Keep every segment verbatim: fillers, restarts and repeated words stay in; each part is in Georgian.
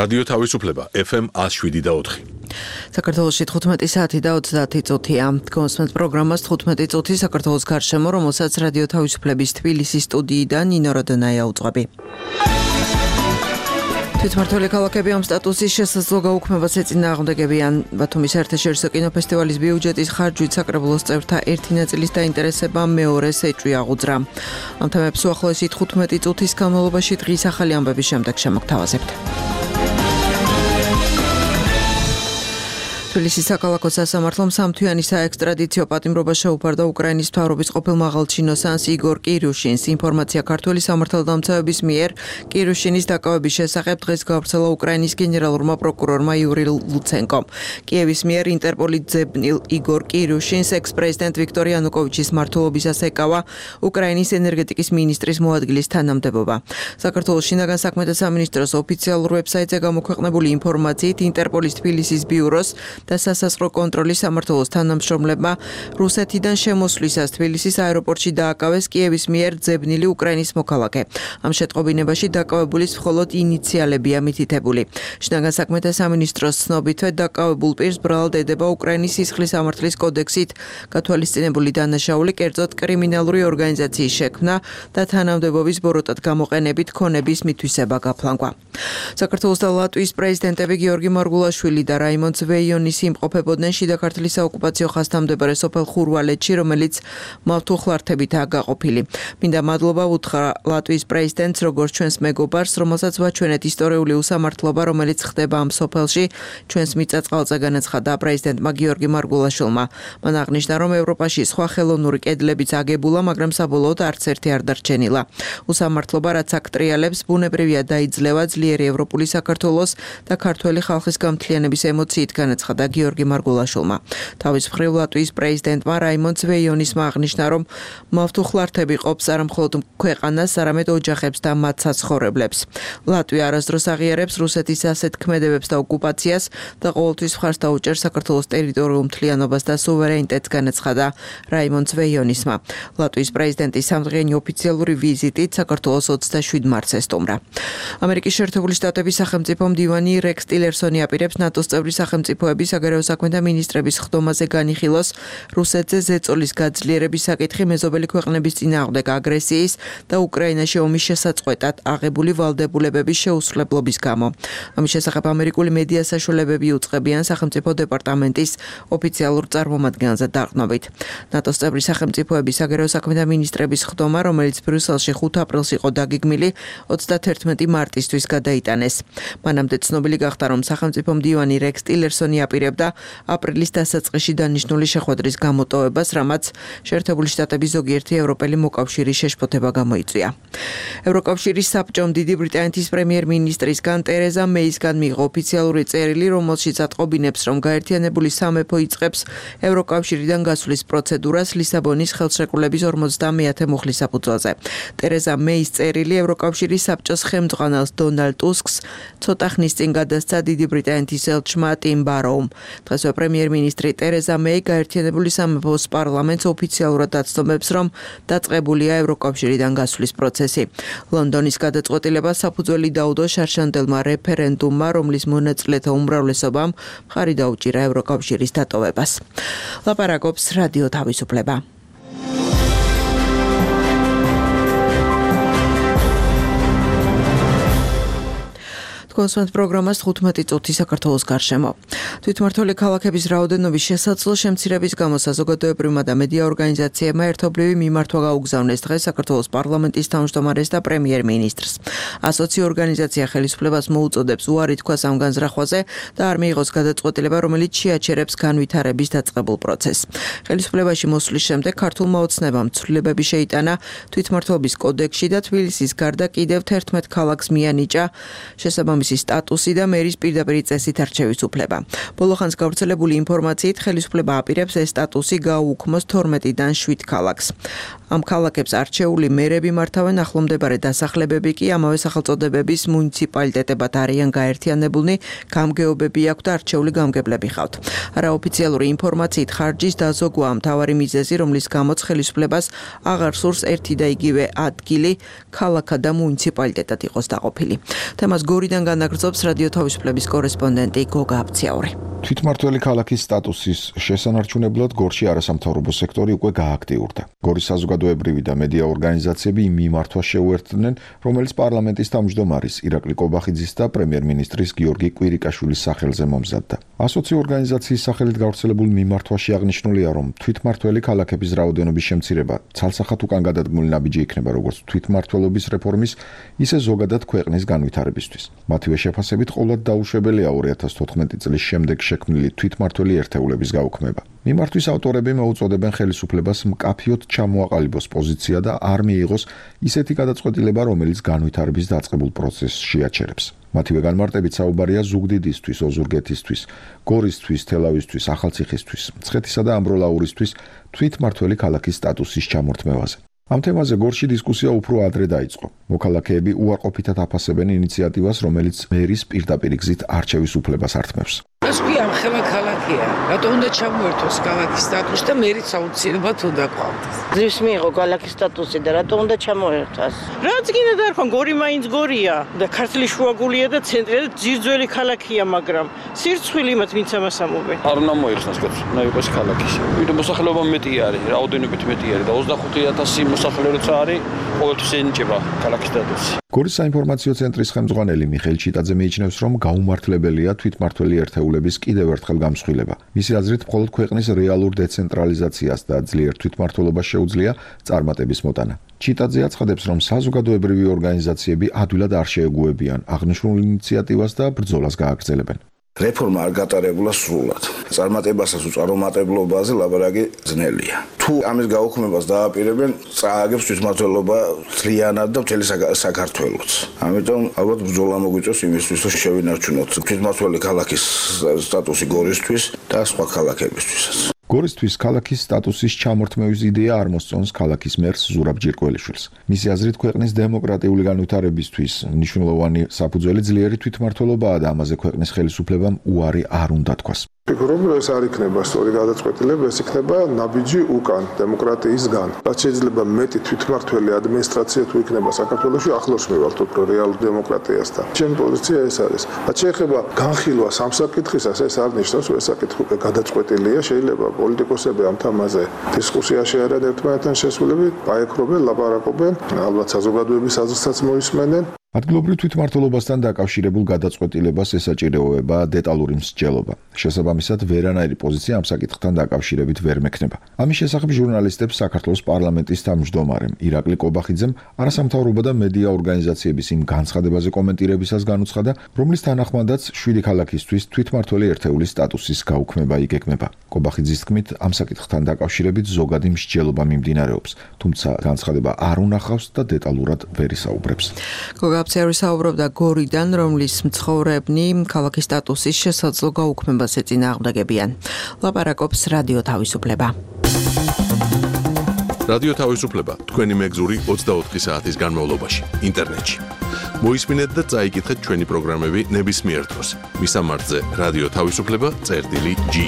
რადიო თავისუფლება ეფ ემ one oh seven და four. საქართველოში თხუთმეტი საათი და ოცდაათი წუთია. Გონსმენთ პროგრამას თხუთმეტი წუთი საქართველოს გარშემო, რომელსაც რადიო თავისუფლების თბილისის სტუდიიდან ნინო როდონაია უძღვები. თვითმმართველი ქალაქები ამ სტატუსის შესაძლო გაუქმებას ეწინააღმდეგებიან. ბათუმის საერთაშორისო კინოფესტივალის ბიუჯეტის ხარჯვით საკრებულოს წევრთა ერთი ნაწილის დაინტერესება მეორეს ეჭვი აღუძრა. ამ თემებს უახლოესი თხუთმეტი წუთის განმავლობაში დღის ახალი ამბების შემდეგ შემოგთავაზებთ. თბილისის საქალაქო სასამართლომ სამთვიანი საექსტრადიციო პატიმრობა შეუფარდა უკრაინის მთავრობის ყოფილ მაღალჩინოსანს იგორ კირუშინს. ინფორმაცია ქართული სამართალდამცავების მიერ კირუშინის დაკავების შესახებ დღეს გავრცელა უკრაინის გენერალურმა პროკურორმა იური ლუცენკომ. კიევის მიერ ინტერპოლი ძებნილ იგორ კირუშინს ექს-პრეზიდენტ ვიქტორ იანუკოვიჩის მმართველობისას ეკავა უკრაინის ენერგეტიკის მინისტრის მოადგილის თანამდებობა. საქართველოს შინაგან საქმეთა სამინისტროს ოფიციალურ ვებსაიტზე გამოქვეყნებული ინფორმაციით ინტერპოლის თბილისის ბიუროს და სასაზღვრო კონტროლის სამმართველოს თანამშრომლებმა რუსეთიდან შემოსვლისას თბილისის აეროპორტში დააკავეს კიევის მიერ ძებნილი უკრაინის მოქალაქე. ამ შეტყობინებაში დაკავებულის მხოლოდ ინიციალებია მითითებული. შინაგან საქმეთა სამინისტროს ცნობითვე დაკავებულ პირს ბრალად ედება უკრაინის სისხლის სამართლის კოდექსით გათვალისწინებული დანაშაული, კერძოდ კრიმინალური ორგანიზაციის შექმნა და თანამდებობის ბოროტად გამოყენებით ქონების მითვისება გაფლანგვა. საქართველოს და ლატვიის პრეზიდენტები გიორგი მარგულაშვილი და რაიმონ ზვეიონი იმყოფებოდნენ შიდა ქართლის საოკუპაციო ხაზთამდებარე სოფელ ხურვალეთში, რომელიც მავთუხლართებითაა გაყოფილი. მინდა მადლობა უთხრა ლატვიის პრეზიდენტს, როგორც ჩვენს მეგობარს, რომელსაც ვაჩვენეთ ისტორიული უსამართლობა, რომელიც ხდება ამ სოფელში, ჩვენს მიწა-წყალზე, განაცხადა პრეზიდენტმა გიორგი მარგულაშვილმა. მან აღნიშნა, რომ ევროპაში სხვა ხელოვნური კედლებიც აგებულა, მაგრამ საბოლოოდ არც ერთი არ დარჩენილა. უსამართლობა, რაც აქ ტრიალებს, ბუნებრივია დაიძლევა ძლიერი ევროპული საქართველოს და ქართველი ხალხის გამთლიანების ემოციით, განაცხადა გიორგი მარგულაშვილმა. თავის მხრივ ლატვიის პრეზიდენტმა რაიმონ ზვეიონისმა აღნიშნა, რომ მავთუხლართები ყოფს არა მხოლოდ ქვეყანას, არამედ ოჯახებს და მათ საცხოვრებლებს. ლატვია არასდროს აღიარებს რუსეთის ასეთ ქმედებებს და ოკუპაციას და ყოველთვის მხარს დაუჭერს საქართველოს ტერიტორიულ მთლიანობას და სუვერენიტეტს, განაცხადა რაიმონ ზვეიონისმა. ლატვიის პრეზიდენტის სამდღიანი ოფიციალური ვიზიტით საქართველოს ოცდაშვიდ მარტს ესტუმრა. ამერიკის შეერთებული შტატების სახელმწიფო მდივანი რექს ტილერსონი აპირებს ნატოს წევრი სახელმწიფოების საგარეო საქმეთა მინისტრების ხდომაზე განიხილოს რუსეთზე ზეწოლის გაძლიერების საკითხი მეზობელი ქვეყნების წინააღმდეგ აგრესიის და უკრაინაში ომის შესაწყვეტად აღებული ვალდებულებების შეუსრულებლობის გამო. ამის შესახებ ამერიკული მედია საშუალებები უწყებიან სახელმწიფო დეპარტამენტის ოფიციალურ წარმომადგენელზე დაყრდნობით. ნატოს წევრი სახელმწიფოების საგარეო საქმეთა მინისტრების ხდომა, რომელიც ბრიუსელში ხუთ აპრილს იყო დაგეგმილი, ოცდათერთმეტი მარტისთვის გადაიტანეს. მანამდე ცნობილი გახდა, რომ სახელმწიფო მდივანი რექს ტილერსონი აპირებდა აპრილის დასაწყისში დანიშნული შეხვედრის გამოტოვებას, რამაც შეერთებული შტატების ზოგიერთი ევროპელი მოკავშირის შეშფოთება გამოიწვია. ევროკავშირის საბჭომ დიდი ბრიტანეთის პრემიერ-მინისტრისგან ტერეზა მეისგან მიიღო ოფიციალური წერილი, რომელშიც ატყობინებს, რომ გაერთიანებული სამეფო იწყებს ევროკავშირიდან გასვლის პროცედურას ლისაბონის ხელშეკრულების ორმოცდამეათე მუხლის საფუძველზე. ტერეზა მეის წერილი ევროკავშირის საბჭოს ხელმძღვანელს დონალდ ტუსკს ცოტა ხნის წინ გადასცა დიდი ბრიტანეთის ელჩმა ტიმ ბაროუმ. დღესვე პრემიერ-მინისტრი ტერეზა მეი გაერთიანებული სამეფოს პარლამენტს ოფიციალურად აცნობებს, რომ დაწყებულია ევროკავშირიდან გასვლის პროცესი. ლონდონის გადაწყვეტილებას საფუძველი დაუდო შარშანდელმა რეფერენდუმმა, რომლის მონაწილეთა უმრავლესობამ მხარი დაუჭირა ევროკავშირის დატოვებას. ლაპარაკობს რადიო თავისუფლება. გონსმენთ პროგრამას თხუთმეტი წუთი საქართველოს გარშემო. თვითმმართველი ქალაქების რაოდენობის შესაძლო შემცირების გამო საზოგადოებრივმა და მედია ორგანიზაციებმა ერთობლივი მიმართვა გაუგზავნეს დღეს საქართველოს პარლამენტის თავმჯდომარეს და პრემიერ-მინისტრს. ასოცი ორგანიზაცია ხელისუფლებას მოუწოდებს უარი თქვას ამ განზრახვაზე და არ მიიღოს გადაწყვეტილება, რომელიც შეაჩერებს განვითარების დაწყებულ პროცესს. ხელისუფლებაში მოსვლის შემდეგ ქართულმა ოცნებამ ცვლილებები შეიტანა თვითმმართველობის კოდექსში და თბილისის გარდა კიდევ თერთმეტ ქალაქს მიანიჭა შესაბამისი სტატუსი და მერის პირდაპირ წესით არჩევის უფლება. ბოლოხანს გავრცელებული ინფორმაციით ხელისუფლება აპირებს ეს სტატუსი გააუქმოს თორმეტიდან შვიდ ქალაქს. ამ ქალაქებს არჩეული მერები მართავენ, ახლომდებარე დასახლებები კი ამავე სახელწოდებების მუნიციპალიტეტებად არიან გაერთიანებულნი, გამგეობები აქვთ და არჩეული გამგებლები ხავთ. არაოფიციალური ინფორმაციით ხარჯის დაზოგვა მთავარი მიზეზი, რომლის გამოც ხელისუფლებას აღარ სურს ერთი და იგივე ადგილი ქალაქად და მუნიციპალიტეტად იყოს დაყოფილი. თემას გორიდან განაგრძობს რადიო თავისუფლების კორესპონდენტი გოგა აბციაური. თვითმმართველი ქალაქის სტატუსის შესანარჩუნებლად გორში არასამთავრობო სექტორი უკვე გააქტიურდა. გორის საზოგადოებრივი და მედია ორგანიზაციები იმ მიმართვას შეუერთდნენ, რომელიც პარლამენტის თავმჯდომარის ირაკლი კობახიძის და პრემიერ-მინისტრის გიორგი კვირიკაშვილის სახელზე მომზადდა. ასოცი ორგანიზაციის სახელით გავრცელებულ მიმართვაში აღნიშნულია, რომ თვითმმართველი ქალაქების რაოდენობის შემცირება ცალსახად უკან გადადგმული ნაბიჯი იქნება როგორც თვითმმართველობის რეფორმის, ისე ზოგადად ქვეყნის განვითარებისთვის. მათივე შეფასებით ყოვლად დაუშვებელია ორი ათას თოთხმეტი წლის შემდეგ შექმნილი თვითმმართველი ერთეულების გაუქმება. მიმართვის ავტორები მოუწოდებენ ხელისუფლებას მკაფიოდ ჩამოაყალიბოს პოზიცია და არ მიიღოს ისეთი გადაწყვეტილება, რომელიც განვითარების დაწყებულ პროცესს შეაჩერებს. მათივე განმარტებით საუბარია ზუგდიდისთვის, ოზურგეთისთვის, გორისთვის, თელავისთვის, ახალციხისთვის, მცხეთისა და ამბროლაურისთვის თვითმმართველი ქალაქის სტატუსის ჩამორთმევაზე. ამ თემაზე გორში დისკუსია უფრო ადრე დაიწყო. მოქალაქეები უარყოფითად აფასებენ ინიციატივას, რომელიც მერის პირდაპირ გზით არჩევის უფლებას ართმევს. ეს კი ამხელა ქალაქია. რატომ უნდა ჩამოერთოს ქალაქის სტატუსი და მერიც აუცილებლად უნდა ყავდეს. ძირს მიიღო ქალაქის სტატუსი და რატომ უნდა ჩამოერთოს? რაც კიდე დარქონ, გორი მაინც გორია და ქართლის შუაგულია და ცენტრი და ძირძველი ქალაქია, მაგრამ სირცხვილი იმათ ვინც ამას ამობენ. არ უნდა მოიხსნას კაც, უნდა იყოს ქალაქის. ვიდრე მოსახლეობა მეტი არის, რაოდენობით მეტი არის და ოცდახუთი ათასი მოსახლე როცა არის, ყოველთვის ენიჭება ქალაქის სტატუსი. გორის საინფორმაციო ცენტრის ხელმძღვანელი მიხეილ ჩიტაძე მიიჩნევს, რომ გაუმართლებელია თვითმმართველი ერთეულების კიდევ ერთხელ გამსხვილება. მისი აზრით, მხოლოდ ქვეყნის რეალურ დეცენტრალიზაციას და ძლიერ თვითმმართველობას შეუძლია წარმატების მოტანა. ჩიტაძე აცხადებს, რომ საზოგადოებრივი ორგანიზაციები ადვილად არ შეეგუებიან აღნიშნულ ინიციატივას და ბრძოლას გააგრძელებენ. რეფორმა არ გატარებულა სრულად. წარმატებასაც უწარმოთებლობაზე ლაბარაკი ძნელია. თუ ამის გაუქმებას დააპირებენ, წააგებს თვითმმართველობა ძლიანად და მთელი საქართველოს. ამიტომ ალბათ ბრძოლა მოგვიწევს იმისთვის, რომ შევინარჩუნოთ თვითმმართველი ქალაქის სტატუსი გორისთვის და სხვა ქალაქებისთვისაც. გორისთვის ქალაქის სტატუსის ჩამორთმევის იდეა არ მოსწონს ქალაქის მერს ზურაბ ჯირკველიშვილს. მისი აზრით, ქვეყნის დემოკრატიული განვითარებისთვის მნიშვნელოვანი საფუძველი ძლიერი თვითმმართველობაა და ამაზე ქვეყნის ხელისუფლებამ უარი არ უნდა თქვას. ფიქრობ, რომ ეს არ იქნება სწორი გადაწყვეტილება, ეს იქნება ნაბიჯი უკან დემოკრატიისგან. რაც შეიძლება მეტი თვითმმართველი ადმინისტრაცია თუ იქნება საქართველოში, ახლოს მივართ უფრო რეალურ დემოკრატიასთან. ჩემი პოზიცია ეს არის. რაც შეეხება განხილვა სამსაკითხისას, ეს არ ნიშნავს, რომ ეს საკითხი უკვე გადაწყვეტილია, შეიძლება პოლიტიკოსები ამ თემაზე დისკუსიაში არიან ერთმანეთთან შესულები, აეკრობენ, ლაპარაკობენ, ალბათ საზოგადოების აზრსაც მოისმენენ. ადგილობრივ თვითმმართველობასთან დაკავშირებულ გადაწყვეტილებას ესაჭიროება დეტალური მსჯელობა. შესაბამისად, ვერანაირი პოზიცია ამ საკითხთან დაკავშირებით ვერ მექნება. ამის შესახებ ჟურნალისტებს საქართველოს პარლამენტის თავმჯდომარემ ირაკლი კობახიძემ არასამთავრობო და მედია ორგანიზაციების იმ განცხადებაზე კომენტირებისას განუცხადა, რომლის თანახმადაც შვიდი ქალაქისთვის თვითმმართველი ერთეულის სტატუსის გაუქმება იგეგმება. კობახიძის თქმით, ამ საკითხთან დაკავშირებით ზოგადი მსჯელობა მიმდინარეობს, თუმცა განცხადება არ უნახავს და დეტალურად ვერ ისაუბრებს. აბციაური საუბრობდა გორიდან, რომლის მცხოვრებნი ქალაქის სტატუსის შესაძლო გაუქმებას ეწინააღმდეგებიან. ლაპარაკობს რადიო თავისუფლება. რადიო თავისუფლება თქვენი მეგზური ოცდაოთხი საათის განმავლობაში ინტერნეტში. მოისმინეთ და წაიკითხეთ ჩვენი პროგრამები ნებისმიერ დროს. მისამართზე რადიო თავისუფლება წერტილი ჯი.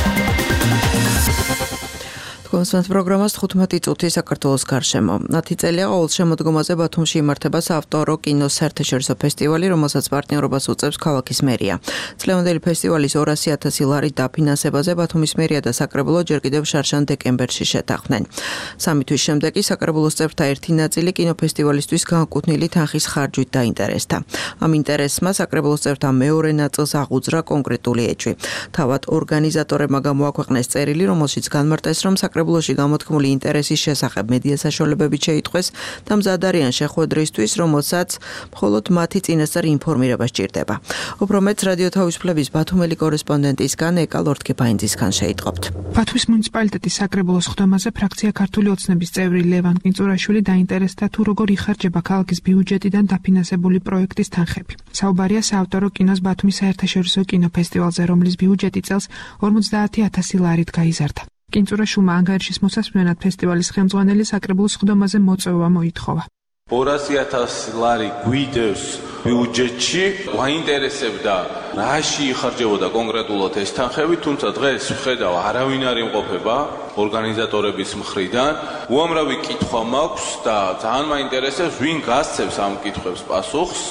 კონსტანტ პროგრამას თხუთმეტი წუთი საქართველოს გარშემო. ათი წელია ყოველ შემოდგომაზე ბათუმში იმართება საავტორო კინოს საერთაშორისო ფესტივალი, რომელსაც პარტნიორობას უწევს ქალაქის მერია. წლევანდელი ფესტივალის ორასი ათასი ლარი დაფინანსებაზე ბათუმის მერია და საკრებულო ჯერ კიდევ შარშან დეკემბერში შეთანხმდნენ. სამი თვის შემდეგ კი საკრებულოს წევრთა ერთი ნაწილი კინოფესტივალისთვის განკუთვნილი თანხის ხარჯვით დაინტერესდა. ამ ინტერესმა საკრებულოს წევრთა მეორე ნაწილს აღუძრა კონკრეტული ეჭვი. თავად ორგანიზატორებმა გამოაქვეყნეს წერილი, რომელშიც განმარტეს, რომ საკრებულოში გამოთქმული ინტერესის შესახებ მედია საშუალებებით შეიტყვეს და მზად არიან შეხვედრისთვის, რომელსაც მხოლოდ მათი წინასწარ ინფორმირება სჭირდება. უფრო მეც რადიო თავისუფლების ბათუმელი კორესპონდენტისგან ეკა ლორთქიფაინძისგან შეიტყობთ. ბათუმის მუნიციპალიტეტის საკრებულოს ხდომაზე ფრაქცია ქართული ოცნების წევრი ლევან კინწურაშვილი დაინტერესდა თუ როგორ იხარჯება ქალაქის ბიუჯეტიდან დაფინანსებული პროექტის თანხები. საუბარია საავტორო კინოს ბათუმის საერთაშორისო კინოფესტივალზე, რომლის ბიუჯეტი წელს ორმოცდაათი ათასი ლარით გაიზარდა. კინწურაშვილმა ანგარიშის მოსასმენად ფესტივალის ხელმძღვანელი საკრებულოს ხდომაზე მოწვევა მოითხოვა. ორასი ათასი ლარი გვიდევს ბიუჯეტში, გვაინტერესებდა რაში იხარჯებოდა კონკრეტულად ეს თანხები, თუმცა დღეს ვხედავ არავინ არ იმყოფება ორგანიზატორების მხრიდან. უამრავი კითხვა მაქვს და ძალიან მაინტერესებს ვინ გასცემს ამ კითხვებს პასუხს.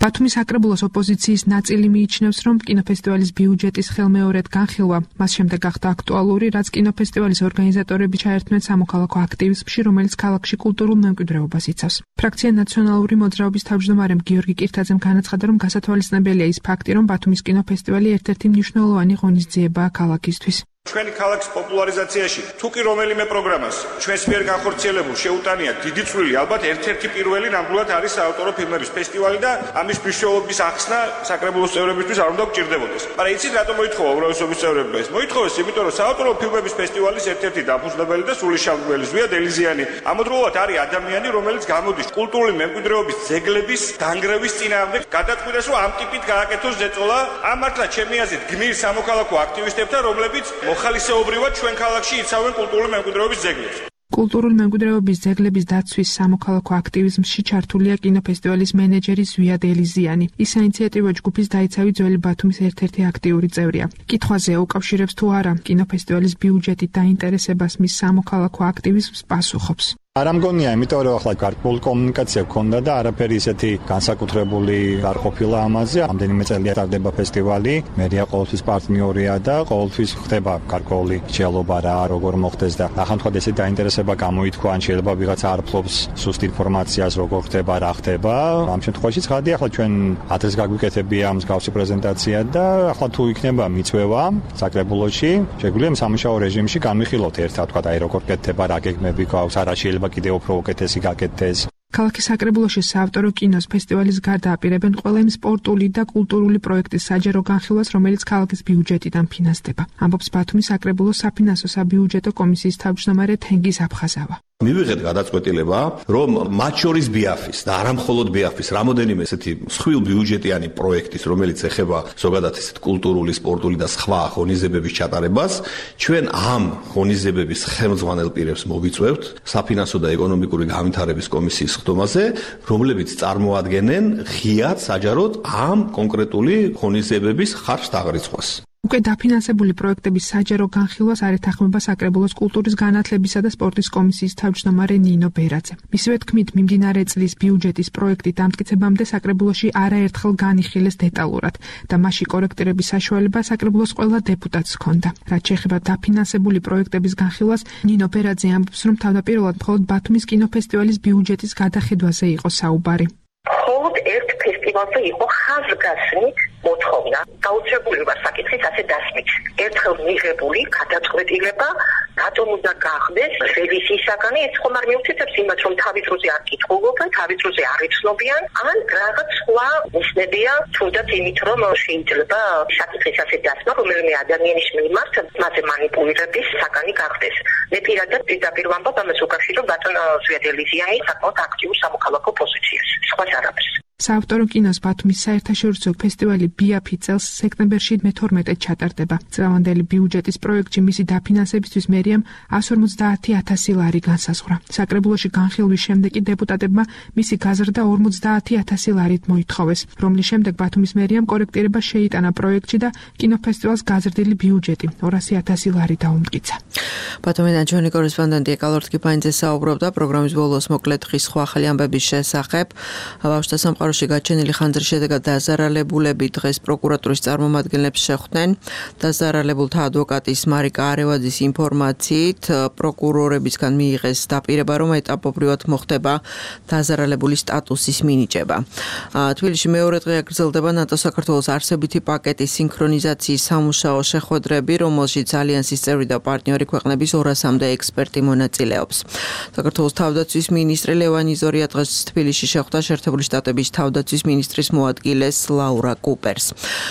ბათუმის საკრებულოს ოპოზიციის ნაწილი მიიჩნევს, რომ კინოფესტივალის ბიუჯეტის ხელმეორედ განხილვა მას შემდეგ გახდა აქტუალური, რაც კინოფესტივალის ორგანიზატორები ჩაერთმნენ სამოქალაქო აქტივიზმში, რომელიც ქალაქში კულტურულ მემკვიდრეობას იცავს. ფრაქცია ნაციონალური მოძრაობის თავმჯდომარემ გიორგი კირთაძემ განაცხადა, რომ გასათვალისწინებელია ის ფაქტი, რომ ბათუმის კინოფესტივალი ერთ-ერთი მნიშვნელოვანი ღონისძიებაა ქალაქისთვის. ჩვენი ქალაქის პოპულარიზაციაში თუ კი რომელიმე პროგრამას ჩვენს მიერ განხორციელებულ შეუტანია დიდი წვლილი, ალბათ ერთ-ერთი პირველი ნამდვილად არის საავტორო ფილმების ფესტივალი და ამის მნიშვნელობის ახსნა საკრებულოს წევრებისთვის არ უნდა გჭირდებოდეს. მაგრამ იცით რატომ მოითხოვა უმრავლესობის წევრებმა ეს? მოითხოვეს იმიტომ, რომ საავტორო ფილმების ფესტივალის ერთ-ერთი დაფუძნებელი და სულისჩამდგმელი ზვია დელიზიანი ამავდროულად არის ადამიანი, რომელიც გამოდის კულტურული მემკვიდრეობის ძეგლების დანგრევის წინააღმდეგ, გადაწყვიტეს, რომ ამ ტიპით გააკეთოს ზეწოლა. ამ მართლა ჩემი აზრით გმირ სამოქალაქო აქტივისტებთან, რომლებიც ხალისეობრივად ჩვენ ქალაქში იცავენ კულტურული მემკვიდრეობის ძეგლებს. კულტურული მემკვიდრეობის ძეგლების დაცვის სამოქალაქო აქტივიზმში ჩართულია კინოფესტივალის მენეჯერი ზვია დელიზიანი. ის საინიციატივო ჯგუფის დაიცავი ძველი ბათუმის ერთ-ერთი აქტიური წევრია. კითხვაზე უკავშირებს თუ არა კინოფესტივალის ბიუჯეტით დაინტერესებას მის სამოქალაქო აქტივიზმს პასუხობს. არ ამგონია, იმიტომ რომ ახლა გარკვეული კომუნიკაცია გქონდა და არაფერი ისეთი განსაკუთრებული არ ყოფილა ამაზე. ამდენიმე წელია ტარდება ფესტივალი, მერია ყოველთვის პარტნიორია და ყოველთვის ხდება გარკვეული შეალობა რა როგორ მოხდეს და ახანთქად ესე დაინტერესება გამოითქვა, ან შეიძლება ვიღაცა არ ფლობს სუსტ ინფორმაციას როგორ ხდება, რა ხდება. ამ შემთხვევაში ცხადია, ახლა ჩვენ ადრეს გაგვიკეთებია მსგავსი პრეზენტაცია და ახლა თუ იქნება მიწვევა საკრებულოში, შეგვიძლია სამუშაო რეჟიმში განვიხილოთ ერთად, თქვა აი როგორ კეთდება, რა გეგმები გვაქვს, არა შეიძლება კიდევ უფრო უკეთესი გაკეთდეს. ქალაქის საკრებულოში საავტორო კინოს ფესტივალის გარდა აპირებენ ყველა იმ სპორტული და კულტურული პროექტის საჯარო განხილვას, რომელიც ქალაქის ბიუჯეტიდან ფინანსდება. ამბობს ბათუმის საკრებულოს საფინანსო საბიუჯეტო კომისიის თავმჯდომარე თენგიზ აფხაზავა. მივიღეთ გადაწყვეტილება, რომ მათ შორის ბიაფის და არა მხოლოდ ბიაფის, რამოდენიმე ესეთი მსხვილ ბიუჯეტიანი პროექტის, რომელიც ეხება ზოგადად ესეთ კულტურული, სპორტული და სხვა ღონისძიებების ჩატარებას, ჩვენ ამ ღონისძიებების ხელმძღვანელ პირებს მოვიწვევთ საფინანსო და ეკონომიკური განვითარების კომისიის ხდომაზე, რომლებიც წარმოადგენენ ღიად საჯაროდ ამ კონკრეტული ღონისძიებების ხარჯს დაღრიცხვას. უკვე დაფინანსებული პროექტების საჯარო განხილვას არ ეთანხმება საკრებულოს კულტურის განათლებისა და სპორტის კომისიის თავმჯდომარე ნინო ბერაძე. მისივე თქმით, მიმდინარე წლის ბიუჯეტის პროექტი დამტკიცებამდე საკრებულოში არაერთხელ განიხილეს დეტალურად და მასში კორექტირების საშუალება საკრებულოს ყველა დეპუტატს ჰქონდა. რაც შეეხება დაფინანსებული პროექტების განხილვას, ნინო ბერაძე ამბობს, რომ თავდაპირველად მხოლოდ ბათუმის კინოფესტივალის ბიუჯეტის გადახედვაზე იყო საუბარი. მხოლოდ ერთ ფესტივალზე იყო ხაზგასმით მოთხოვნა გაუჩებულება საკითხის ასე დასმით. ერთხელ მიღებული გადაწყვეტილება რატომ უნდა გახდეს რევიზიისაგანი, ეს ხომ არ მიუწევს იმას, რომ თავის დროზე არ კითხულობენ, თავის დროზე არ იცნობიან, ან რაღაც სხვა ნიშნებია, თუნდაც იმით, რომ შეიძლება საკითხის ასე დასმა რომელიმე ადამიანის მიმართ მასზე მანიპულირების საგანი გახდეს. მე პირადად პირდაპირ ვამბობ ამას უკავშირო ბატონ ზვია დელიზიანი საკმაოდ აქტიურ სამოქალაქო პოზიციას. სხვა არაფერს. საავტორო კინოს ბათუმის საერთაშორისო ფესტივალი ბიაფი წელს სექტემბერში მეთორმეტედ ჩატარდება. წლევანდელი ბიუჯეტის პროექტში მისი დაფინანსებისთვის მერიამ εκατს ორმოცდაათი ათასი ლარი განსაზღვრა. საკრებულოში განხილვის შემდეგ დეპუტატებმა მისი გაზრდა ორმოცდაათი ათასი ლარით მოითხოვეს, რომლის შემდეგ ბათუმის მერიამ კორექტირება შეიტანა პროექტში და კინოფესტივალს გაზრდილი ბიუჯეტი ორასი ათასი ლარი დაუმტკიცა. ბათუმიდან ჩვენი კორესპონდენტი ეკალორთ კიფაინძე საუბრობდა პროგრამის ბოლოს მოკლედ ხის სხვა ახალი ამბების შესახებ. ბავშვთა სამყაროში გაჩენილი ხანძრის შედეგად დაზარალებულები დღეს პროკურატურის წარმომადგენლებს შეხვდნენ. დაზარალებულთა ადვოკატის მარიკა არევაძის ინფორმაციით, პროკურორებისგან მიიღეს დაპირება, რომ ეტაპობრივად მოხდება დაზარალებული სტატუსის მინიჭება. თბილისში მეორე დღე გრძელდება ნატო-საქართველოს არსებითი პაკეტის სინქრონიზაციის სამუშაო შეხვედრები, რომელშიც ალიანსის წევრი და პარტნიორი ქვეყნების ორასამდე ექსპერტი მონაწილეობს. საქართველოს თავდაცვის მინისტრი ლევან იზორია დღეს თბილისში შეხვდა შეერთებული შტატების თავდაცვის მინისტრის მოადგილეს ლაურა კუპერს.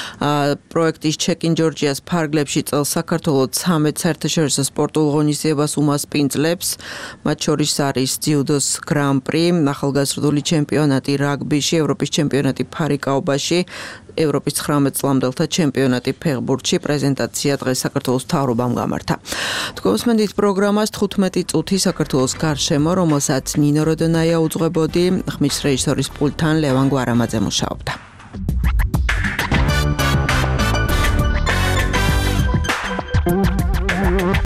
პროექტის ჩეკინ ჯორჯიას ფარგლებში წელს საქართველოს ცამეტ საერთაშორისო სპორტულ ღონისძიებას უმასპინძლებს, მათ შორის არის ძიუდოს გრან-პრი, ახალგაზრდული ჩემპიონატი რაგბიში, ევროპის ჩემპიონატი ფარიკაობაში, ევროპის ცხრამეტ წლამდელთა ჩემპიონატი ფეხბურთში. პრეზენტაცია დღეს საქართველოს მთავრობამ გამართა. თქვენსმენდით პროგრამას თხუთმეტი წუთი საქართველოს გარშემო, რომელსაც ნინო როდონაია უძღვებოდი, ხმის რეჟისორის პულტთან ლევან გვარამაძე მუშაობდა.